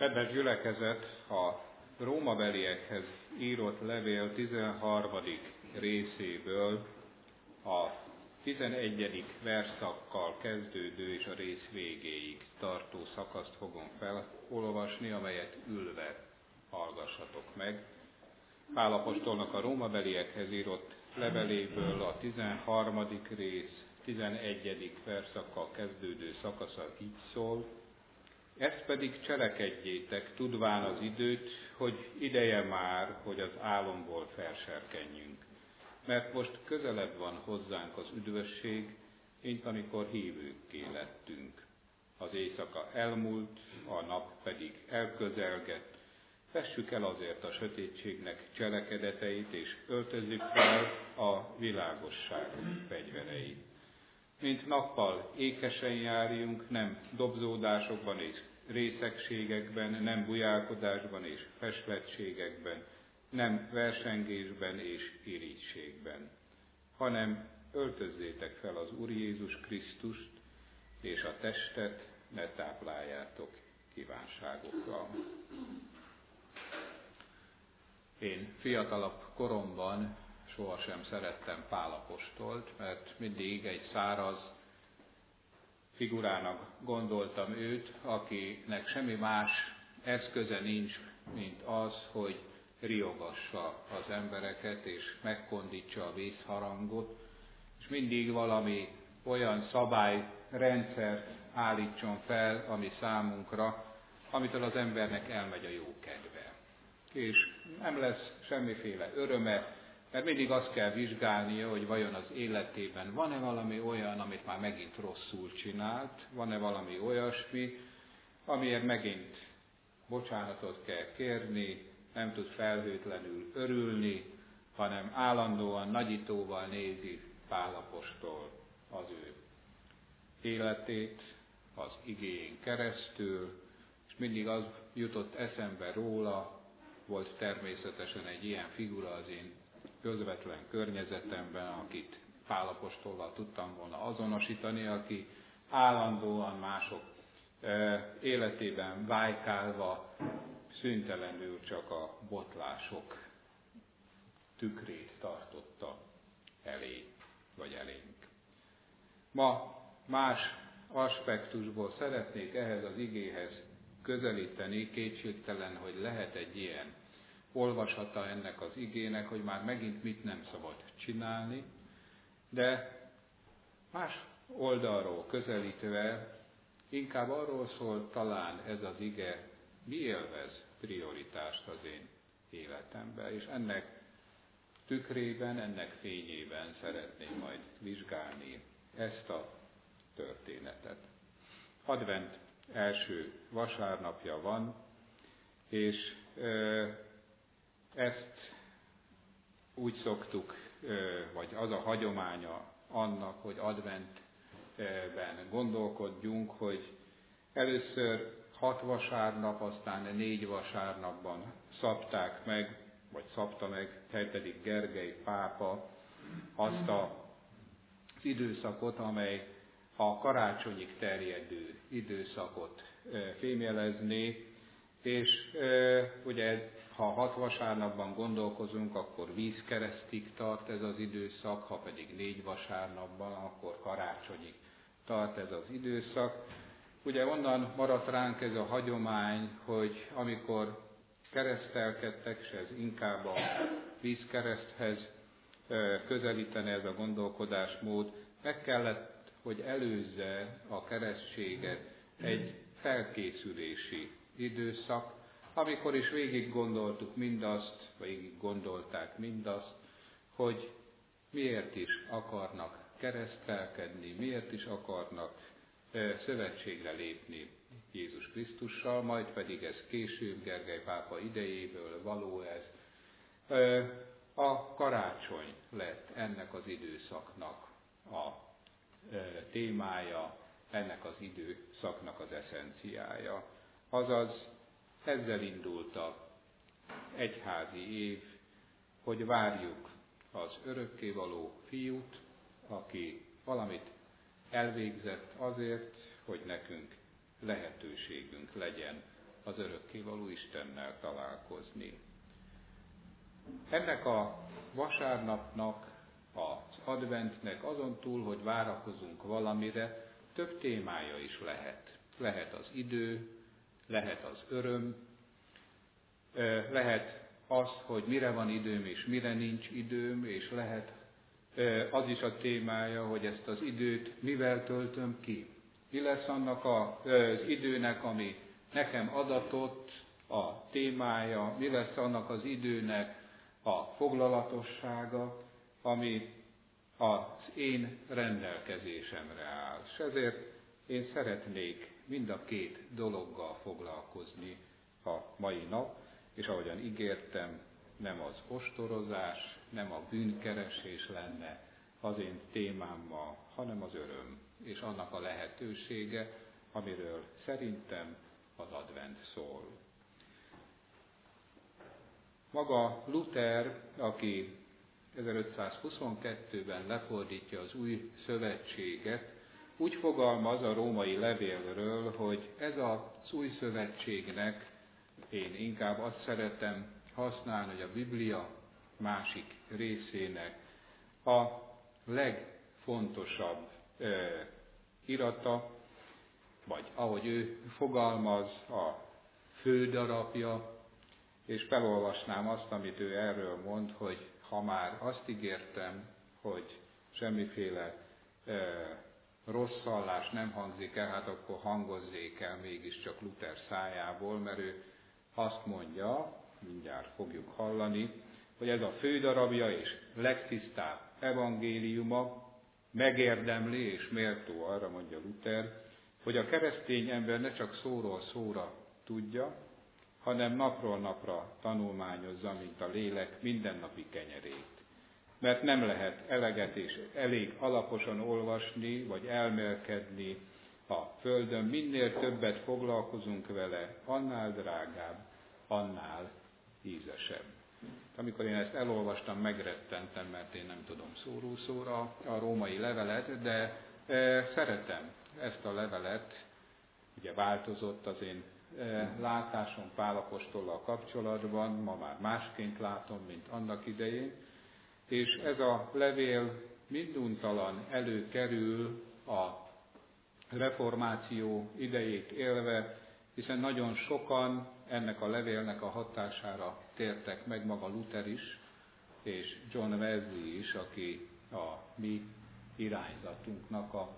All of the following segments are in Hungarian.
Kedves gyülekezet, a rómabeliekhez írott levél 13. részéből a 11. verszakkal kezdődő és a rész végéig tartó szakaszt fogom felolvasni, amelyet ülve hallgassatok meg. Pál apostolnak a rómabeliekhez írott leveléből a 13. rész 11. verszakkal kezdődő szakasza így szól: ezt pedig cselekedjétek, tudván az időt, hogy ideje már, hogy az álomból felserkenjünk. Mert most közelebb van hozzánk az üdvösség, mint amikor hívőkké lettünk. Az éjszaka elmúlt, a nap pedig elközelgett. Vessük el azért a sötétségnek cselekedeteit, és öltözzük fel a világosság fegyvereit. Mint nappal ékesen járjunk, nem dobzódásokban és részegségekben, nem bujálkodásban és festlettségekben, nem versengésben és irigységben, hanem öltözzétek fel az Úr Jézus Krisztust, és a testet ne tápláljátok kívánságokkal. Én fiatalabb koromban sohasem szerettem Pál apostolt, mert mindig egy száraz figurának gondoltam őt, akinek semmi más eszköze nincs, mint az, hogy riogassa az embereket és megkondítsa a vészharangot, és mindig valami olyan szabályrendszer állítson fel, ami számunkra, amitől az embernek elmegy a jó kedve. És nem lesz semmiféle öröme, mert mindig azt kell vizsgálnia, hogy vajon az életében van-e valami olyan, amit már megint rosszul csinált, van-e valami olyasmi, amiért megint bocsánatot kell kérni, nem tud felhőtlenül örülni, hanem állandóan nagyítóval nézi Pál apostol az ő életét az igéjén keresztül, és mindig az jutott eszembe róla, volt természetesen egy ilyen figura az én közvetlen környezetemben, akit Pál apostollal tudtam volna azonosítani, aki állandóan mások életében vájkálva szüntelenül csak a botlások tükrét tartotta elé, vagy elénk. Ma más aspektusból szeretnék ehhez az igéhez közelíteni, kétségtelen, hogy lehet egy ilyen olvasata ennek az igének, hogy már megint mit nem szabad csinálni, de más oldalról közelítve inkább arról szól talán ez az ige, mi élvez prioritást az én életemben, és ennek tükrében, ennek fényében szeretném majd vizsgálni ezt a történetet. Advent első vasárnapja van, és ezt úgy szoktuk, vagy az a hagyománya annak, hogy adventben gondolkodjunk, hogy először 6 vasárnap, aztán 4 vasárnapban szabták meg, vagy szabta meg 7. Gergely pápa azt az időszakot, amely a karácsonyig terjedő időszakot fémjelezné, és ugye ha 6 vasárnapban gondolkozunk, akkor vízkeresztig tart ez az időszak, ha pedig 4 vasárnapban, akkor karácsonyig tart ez az időszak. Ugye onnan maradt ránk ez a hagyomány, hogy amikor keresztelkedtek, és ez inkább a vízkereszthez közelítene ez a gondolkodásmód, meg kellett, hogy előzze a keresztséget egy felkészülési időszak, amikor is végig gondoltuk mindazt, végig gondolták mindazt, hogy miért is akarnak keresztelkedni, miért is akarnak szövetségre lépni Jézus Krisztussal, majd pedig ez később Gergely pápa idejéből való ez. A karácsony lett ennek az időszaknak a témája, ennek az időszaknak az eszenciája. Azaz ezzel indult az egyházi év, hogy várjuk az örökkévaló fiút, aki valamit elvégzett azért, hogy nekünk lehetőségünk legyen az örökkévaló Istennel találkozni. Ennek a vasárnapnak, az adventnek azon túl, hogy várakozunk valamire, több témája is lehet. Lehet az idő, lehet az öröm, lehet az, hogy mire van időm és mire nincs időm, és lehet az is a témája, hogy ezt az időt mivel töltöm ki. Mi lesz annak az időnek, ami nekem adatott, a témája, mi lesz annak az időnek a foglalatossága, ami az én rendelkezésemre áll. És ezért én szeretnék mind a két dologgal foglalkozni a mai nap, és ahogyan ígértem, nem az ostorozás, nem a bűnkeresés lenne az én témám ma, hanem az öröm, és annak a lehetősége, amiről szerintem az advent szól. Maga Luther, aki 1522-ben lefordítja az Új Szövetséget, úgy fogalmaz a római levélről, hogy ez az Új Szövetségnek, én inkább azt szeretem használni, hogy a Biblia másik részének a legfontosabb irata, vagy ahogy ő fogalmaz, a fődarabja, és felolvasnám azt, amit ő erről mond, hogy ha már azt ígértem, hogy semmiféle rossz hallás nem hangzik el, hát akkor hangozzék el mégiscsak Luther szájából, mert ő azt mondja, mindjárt fogjuk hallani, hogy ez a fődarabja és legtisztább evangéliuma megérdemli és méltó arra, mondja Luther, hogy a keresztény ember ne csak szóról szóra tudja, hanem napról napra tanulmányozza, mint a lélek mindennapi kenyerét. Mert nem lehet eleget és elég alaposan olvasni, vagy elmélkedni a Földön. Minél többet foglalkozunk vele, annál drágább, annál ízesebb. Amikor én ezt elolvastam, megrettentem, mert én nem tudom szóról szóra a római levelet, de szeretem ezt a levelet, ugye változott az én látásom Pál apostollal kapcsolatban, ma már másként látom, mint annak idején, és ez a levél minduntalan előkerül a reformáció idejét élve, hiszen nagyon sokan ennek a levélnek a hatására tértek meg, maga Luther is, és John Wesley is, aki a mi irányzatunknak a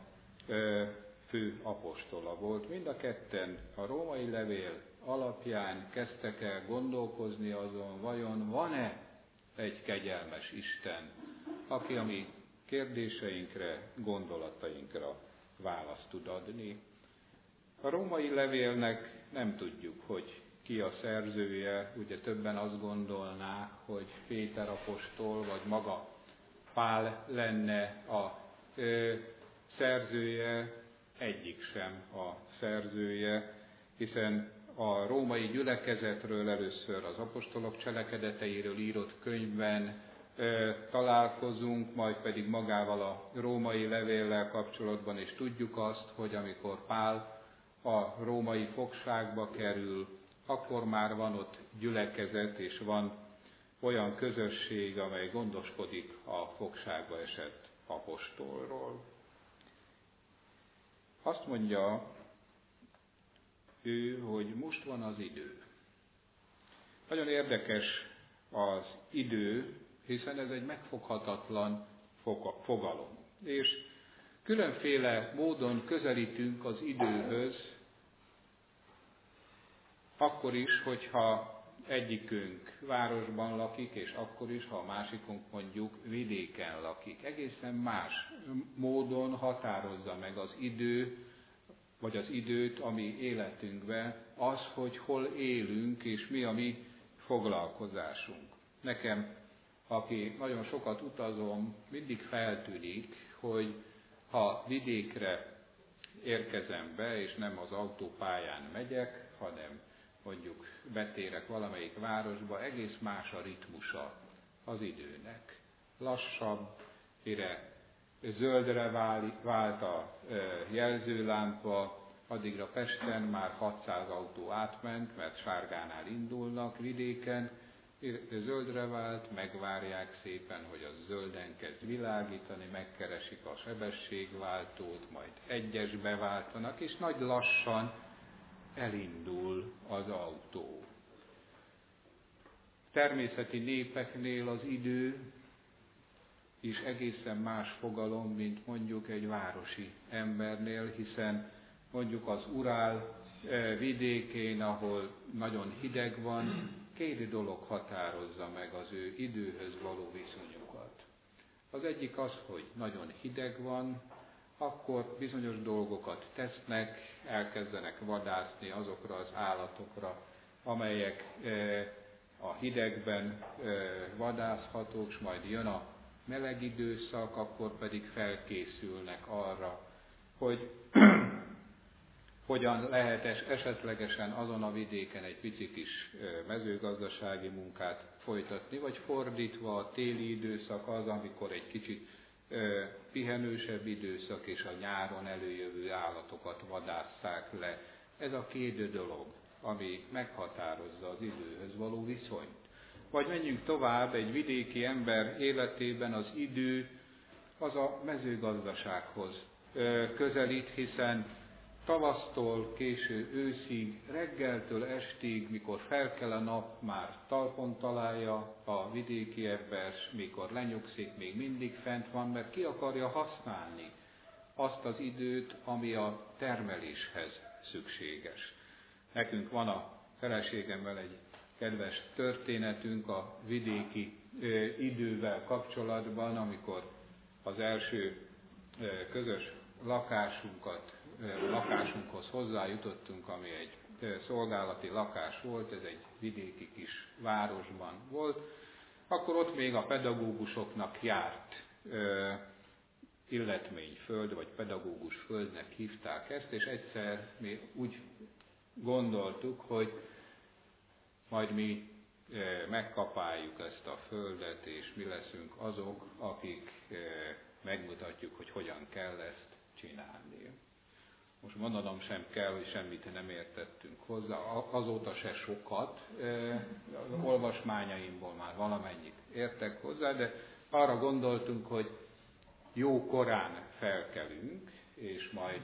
fő apostola volt. Mind a ketten a római levél alapján kezdtek el gondolkozni azon, vajon van-e egy kegyelmes Isten, aki a mi kérdéseinkre, gondolatainkra választ tud adni. A római levélnek nem tudjuk, hogy ki a szerzője, ugye többen azt gondolnák, hogy Péter apostol, vagy maga Pál lenne a szerzője, egyik sem a szerzője, hiszen a római gyülekezetről először az apostolok cselekedeteiről írott könyvben találkozunk, majd pedig magával a római levéllel kapcsolatban, és tudjuk azt, hogy amikor Pál a római fogságba kerül, akkor már van ott gyülekezet, és van olyan közösség, amely gondoskodik a fogságba esett apostolról. Azt mondja ő, hogy most van az idő. Nagyon érdekes az idő, hiszen ez egy megfoghatatlan fogalom. És különféle módon közelítünk az időhöz, akkor is, hogyha egyikünk városban lakik, és akkor is, ha a másikunk mondjuk vidéken lakik. Egészen más módon határozza meg az idő, vagy az időt a mi életünkben, az, hogy hol élünk, és mi a mi foglalkozásunk. Nekem, aki nagyon sokat utazom, mindig feltűnik, hogy ha vidékre érkezem be, és nem az autópályán megyek, hanem mondjuk betérek valamelyik városba, egész más a ritmusa az időnek. Lassabb, mire zöldre vált a jelzőlámpa, addigra Pesten már 600 autó átment, mert Sárgánál indulnak, vidéken zöldre vált, megvárják szépen, hogy az zölden kezd világítani, megkeresik a sebességváltót, majd egyesbe váltanak, és nagy lassan elindul az autó. Természeti népeknél az idő is egészen más fogalom, mint mondjuk egy városi embernél, hiszen mondjuk az Urál vidékén, ahol nagyon hideg van, két dolog határozza meg az ő időhöz való viszonyukat. Az egyik az, hogy nagyon hideg van, akkor bizonyos dolgokat tesznek, elkezdenek vadászni azokra az állatokra, amelyek a hidegben vadászhatók, és majd jön a meleg időszak, akkor pedig felkészülnek arra, hogy hogyan lehet esetlegesen azon a vidéken egy pici kis mezőgazdasági munkát folytatni, vagy fordítva a téli időszak az, amikor egy kicsit pihenősebb időszak, és a nyáron előjövő állatokat vadásszák le. Ez a két dolog, ami meghatározza az időhöz való viszonyt. Vagy menjünk tovább, egy vidéki ember életében az idő az a mezőgazdasághoz közelít, hiszen tavasztól késő őszig, reggeltől estig, mikor felkel a nap, már talpon találja a vidéki ember, mikor lenyugszik, még mindig fent van, mert ki akarja használni azt az időt, ami a termeléshez szükséges. Nekünk van a feleségemmel egy kedves történetünk a vidéki idővel kapcsolatban, amikor az első közös lakásunkhoz hozzájutottunk, ami egy szolgálati lakás volt, ez egy vidéki kis városban volt, akkor ott még a pedagógusoknak járt illetményföld, vagy pedagógus földnek hívták ezt, és egyszer mi úgy gondoltuk, hogy majd mi megkapáljuk ezt a földet, és mi leszünk azok, akik megmutatjuk, hogy hogyan kell ezt csinálni. Most mondanom sem kell, hogy semmit nem értettünk hozzá, azóta se sokat, olvasmányaimból már valamennyit értek hozzá, de arra gondoltunk, hogy jó korán felkelünk, és majd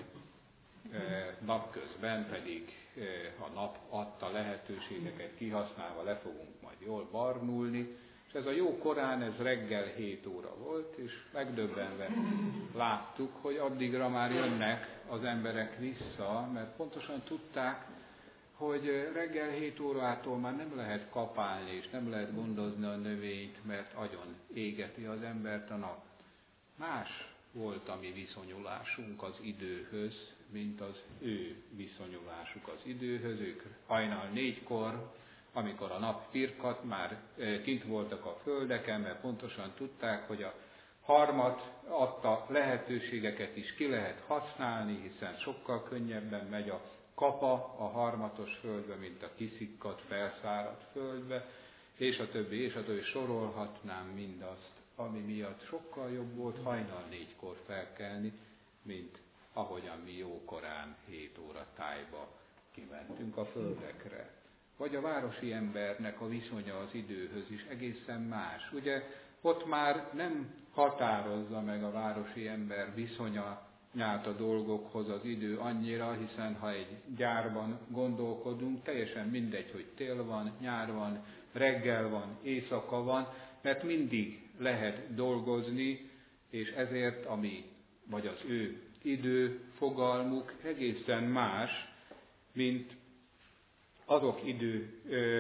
napközben pedig a nap adta lehetőségeket kihasználva le fogunk majd jól barnulni, és ez a jó korán, ez reggel 7 óra volt, és megdöbbenve láttuk, hogy addigra már jönnek az emberek vissza, mert pontosan tudták, hogy reggel 7 órától már nem lehet kapálni, és nem lehet gondozni a növényt, mert agyon égeti az embert a nap. Más volt a mi viszonyulásunk az időhöz, mint az ő viszonyulásuk az időhöz. Ők hajnal 4-kor, amikor a nap pirkat, már kint voltak a földeken, mert pontosan tudták, hogy a harmat adta lehetőségeket is ki lehet használni, hiszen sokkal könnyebben megy a kapa a harmatos földbe, mint a kiszikkadt, felszáradt földbe, és a többi, sorolhatnám mindazt, ami miatt sokkal jobb volt hajnal 4-kor felkelni, mint ahogyan mi jókorán 7 óra tájba kimentünk a földekre. Vagy a városi embernek a viszonya az időhöz is egészen más. Ugye ott már nem határozza meg a városi ember viszonyát a dolgokhoz az idő annyira, hiszen ha egy gyárban gondolkodunk, teljesen mindegy, hogy tél van, nyár van, reggel van, éjszaka van, mert mindig lehet dolgozni, és ezért vagy az ő időfogalmuk egészen más, mint azok idő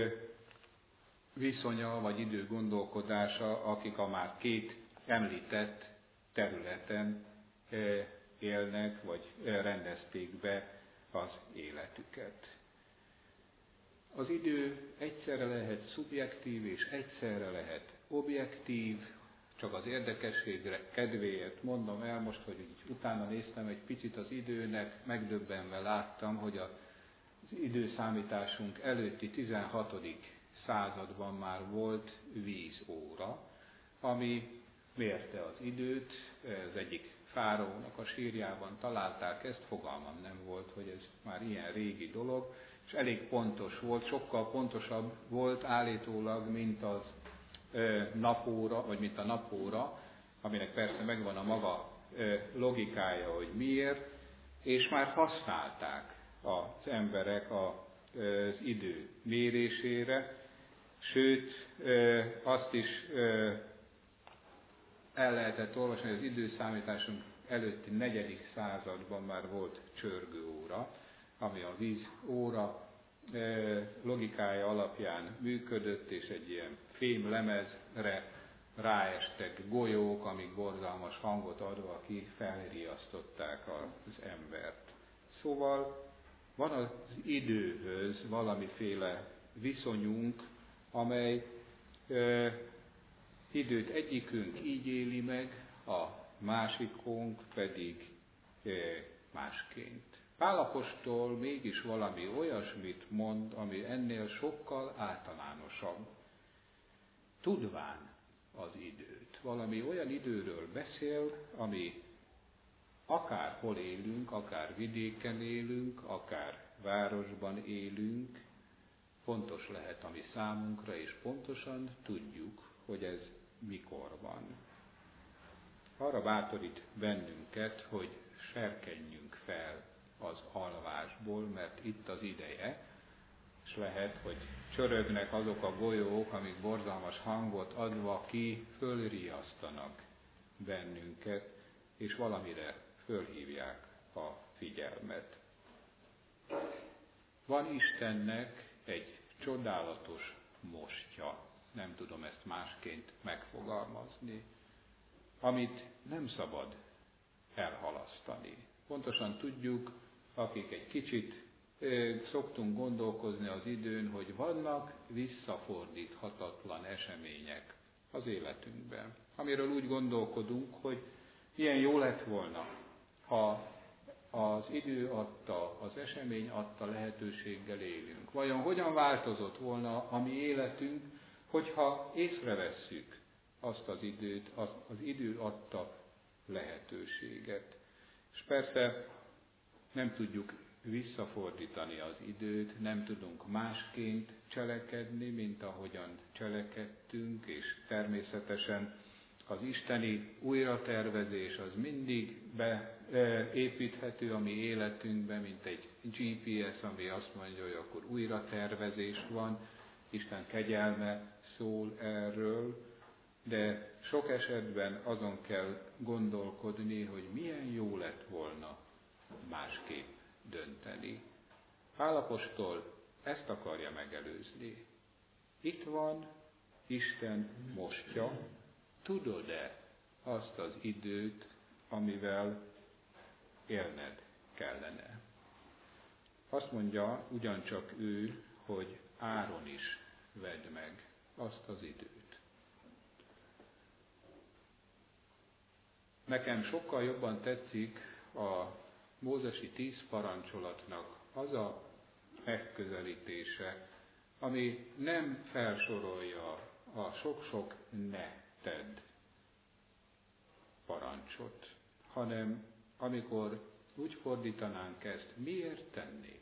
viszonya, vagy idő gondolkodása, akik a már két említett területen élnek, vagy rendezték be az életüket. Az idő egyszerre lehet szubjektív, és egyszerre lehet objektív, csak az érdekességre kedvéért mondom el most, hogy így utána néztem egy picit az időnek, megdöbbenve láttam, hogy az időszámításunk előtti 16. században már volt vízóra, ami mérte az időt, az egyik fáraónak a sírjában találták ezt, fogalmam nem volt, hogy ez már ilyen régi dolog, és elég pontos volt, sokkal pontosabb volt állítólag, mint az napóra, vagy mint a napóra, aminek persze megvan a maga logikája, hogy miért, és már használták az emberek az idő mérésére, sőt, azt is el lehetett olvasni, hogy az időszámításunk előtti 4. században már volt csörgőóra, ami a vízóra logikája alapján működött, és egy ilyen fémlemezre ráestek golyók, amik borzalmas hangot adva ki felriasztották az embert. Szóval van az időhöz valamiféle viszonyunk, amely időt egyikünk így éli meg, a másikunk pedig másként. Pál apostol mégis valami olyasmit mond, ami ennél sokkal általánosabb. Tudván az időt. Valami olyan időről beszél, ami akár hol élünk, akár vidéken élünk, akár városban élünk, fontos lehet ami számunkra, és pontosan tudjuk, hogy ez mikor van. Arra bátorít bennünket, hogy serkenjünk fel az alvásból, mert itt az ideje, és lehet, hogy csörögnek azok a golyók, amik borzalmas hangot adva ki fölriasztanak bennünket, és valamire fölhívják a figyelmet. Van Istennek egy csodálatos mostja, nem tudom ezt másként megfogalmazni, amit nem szabad elhalasztani. Pontosan tudjuk, akik egy kicsit szoktunk gondolkozni az időn, hogy vannak visszafordíthatatlan események az életünkben, amiről úgy gondolkodunk, hogy milyen jó lett volna, ha az idő adta, az esemény adta lehetőséggel élünk. Vajon hogyan változott volna a mi életünk, hogyha észrevesszük azt az időt, az idő adta lehetőséget. És persze nem tudjuk visszafordítani az időt, nem tudunk másként cselekedni, mint ahogyan cselekedtünk, és természetesen az isteni újratervezés az mindig beépíthető a mi életünkbe, mint egy GPS, ami azt mondja, hogy akkor újratervezés van, Isten kegyelme szól erről, de sok esetben azon kell gondolkodni, hogy milyen jó lett volna másképp dönteni. Pál apostol ezt akarja megelőzni. Itt van Isten mostja, tudod-e azt az időt, amivel élned kellene? Azt mondja ugyancsak ő, hogy áron is vedd meg azt az időt. Nekem sokkal jobban tetszik a mózesi 10 parancsolatnak az a megközelítése, ami nem felsorolja a sok-sok ne tedd parancsot, hanem amikor úgy fordítanánk ezt, miért tennéd?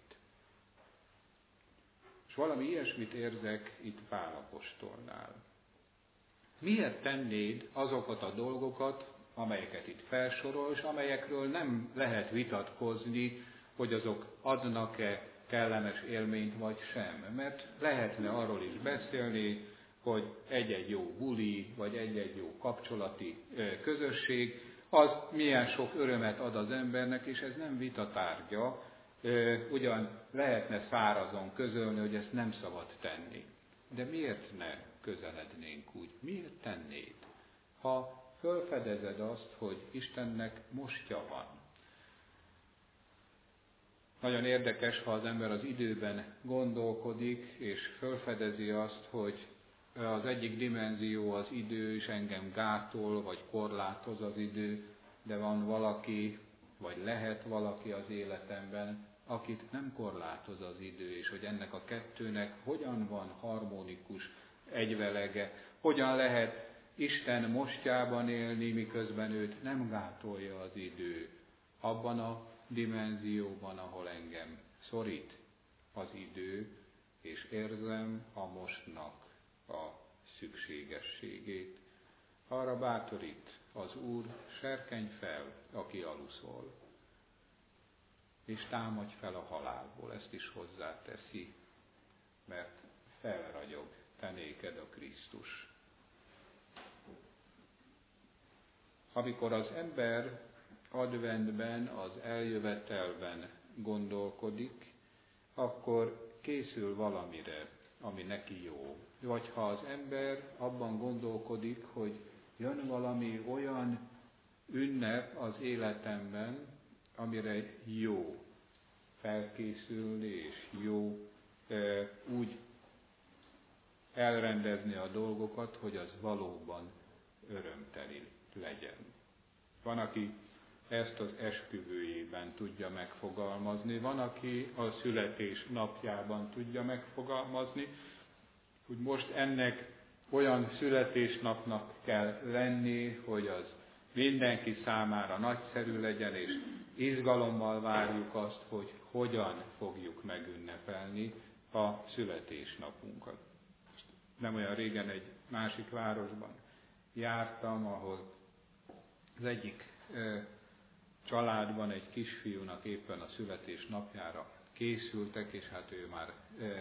És valami ilyesmit érzek itt Pál apostolnál. Miért tennéd azokat a dolgokat, amelyeket itt felsorol, és amelyekről nem lehet vitatkozni, hogy azok adnak-e kellemes élményt vagy sem. Mert lehetne arról is beszélni, hogy egy-egy jó buli, vagy egy-egy jó kapcsolati közösség, az milyen sok örömet ad az embernek, és ez nem vita tárgya, ugyan lehetne szárazon közölni, hogy ezt nem szabad tenni. De miért ne közelednénk úgy? Miért tennéd? Ha fölfedezed azt, hogy Istennek mostja van. Nagyon érdekes, ha az ember az időben gondolkodik, és fölfedezi azt, hogy az egyik dimenzió az idő, és engem gátol, vagy korlátoz az idő, de van valaki, vagy lehet valaki az életemben, akit nem korlátoz az idő, és hogy ennek a kettőnek hogyan van harmonikus egyvelege, hogyan lehet Isten mostjában élni, miközben őt nem gátolja az idő, abban a dimenzióban, ahol engem szorít az idő, és érzem a mostnak a szükségességét. Arra bátorít az Úr, serkenj fel, aki aluszol, és támadj fel a halálból, ezt is hozzáteszi, mert felragyog te néked a Krisztus. Amikor az ember adventben, az eljövetelben gondolkodik, akkor készül valamire, ami neki jó. Vagy ha az ember abban gondolkodik, hogy jön valami olyan ünnep az életemben, amire jó felkészülni, és jó úgy elrendezni a dolgokat, hogy az valóban örömteli legyen. Van, aki ezt az esküvőjében tudja megfogalmazni, van, aki a születés napjában tudja megfogalmazni, hogy most ennek olyan születésnapnak kell lenni, hogy az mindenki számára nagyszerű legyen, és izgalommal várjuk azt, hogy hogyan fogjuk megünnepelni a születésnapunkat. Nem olyan régen egy másik városban jártam, ahol az egyik családban egy kisfiúnak éppen a születésnapjára készültek, és hát ő már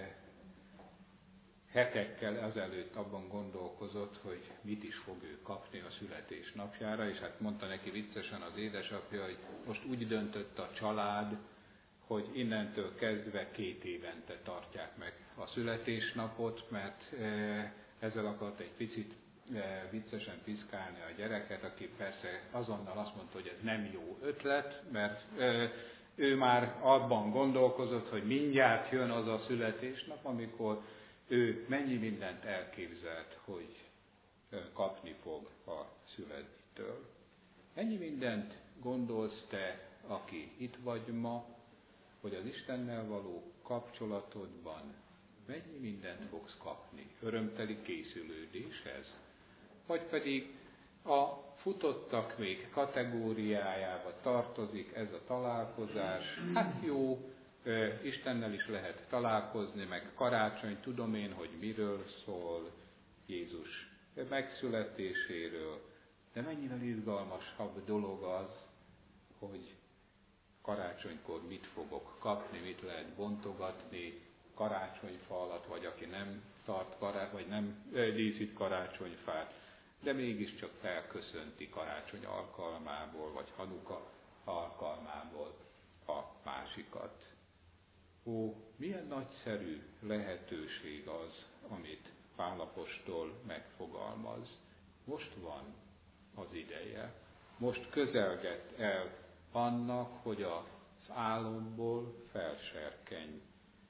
hetekkel ezelőtt abban gondolkozott, hogy mit is fog ő kapni a születésnapjára, és hát mondta neki viccesen az édesapja, hogy most úgy döntött a család, hogy innentől kezdve 2 évente tartják meg a születésnapot, mert ezzel akart egy picit viccesen piszkálni a gyereket, aki persze azonnal azt mondta, hogy ez nem jó ötlet, mert ő már abban gondolkozott, hogy mindjárt jön az a születésnap, amikor ő mennyi mindent elképzelt, hogy kapni fog a születtől. Ennyi mindent gondolsz te, aki itt vagy ma, hogy az Istennel való kapcsolatodban mennyi mindent fogsz kapni, örömteli készülődéshez, vagy pedig a futottak még kategóriájába tartozik ez a találkozás. Hát jó, Istennel is lehet találkozni, meg karácsony, tudom én, hogy miről szól Jézus megszületéséről, de mennyivel izgalmasabb dolog az, hogy karácsonykor mit fogok kapni, mit lehet bontogatni karácsonyfa alatt, vagy aki nem tart vagy nem díszít karácsonyfát, de mégiscsak felköszönti karácsony alkalmából, vagy Hanuka alkalmából a másikat. Ó, milyen nagyszerű lehetőség az, amit Pál apostol megfogalmaz. Most van az ideje, most közelget el annak, hogy az álomból felserkenj.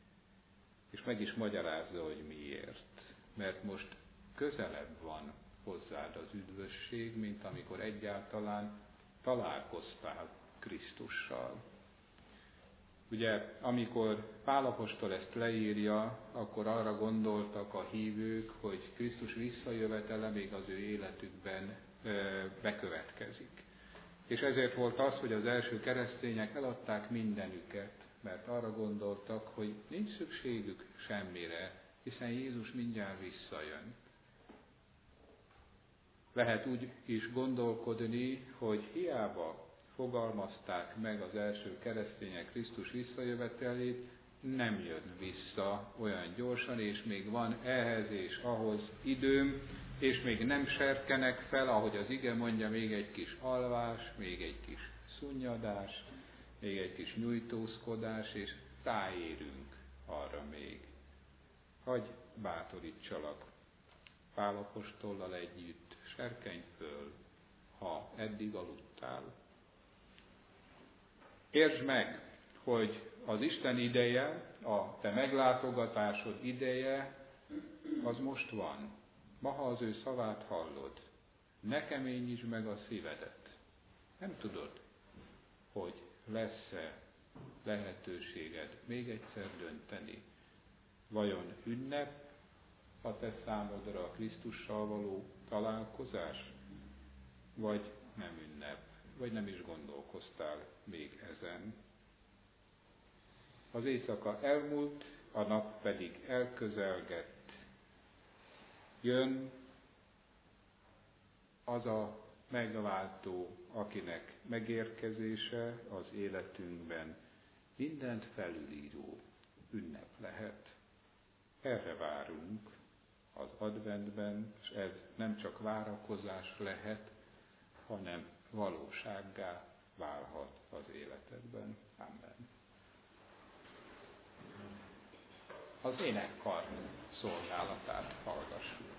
És meg is magyarázza, hogy miért. Mert most közelebb van hozzád az üdvösség, mint amikor egyáltalán találkoztál Krisztussal. Ugye, amikor Pál apostol ezt leírja, akkor arra gondoltak a hívők, hogy Krisztus visszajövetele még az ő életükben bekövetkezik. És ezért volt az, hogy az első keresztények eladták mindenüket, mert arra gondoltak, hogy nincs szükségük semmire, hiszen Jézus mindjárt visszajön. Lehet úgy is gondolkodni, hogy hiába fogalmazták meg az első keresztények Krisztus visszajövetelét, nem jön vissza olyan gyorsan, és még van ehhez és ahhoz időm, és még nem serkenek fel, ahogy az ige mondja, még egy kis alvás, még egy kis szunnyadás, még egy kis nyújtózkodás, és ráérünk arra még. Hagy bátorítsalak Pál apostollal együtt, serkenj föl, ha eddig aludtál. Értsd meg, hogy az Isten ideje, a te meglátogatásod ideje, az most van. Ma, ha az ő szavát hallod, ne keményítsd meg a szívedet. Nem tudod, hogy lesz-e lehetőséged még egyszer dönteni. Vajon ünnep, a te számodra a Krisztussal való találkozás, vagy nem ünnep, vagy nem is gondolkoztál még ezen. Az éjszaka elmúlt, a nap pedig elközelgett. Jön az a megváltó, akinek megérkezése az életünkben mindent felülíró ünnep lehet. Erre várunk az adventben, és ez nem csak várakozás lehet, hanem valósággá válhat az életedben. Amen. Az énekkar szolgálatát hallgassuk.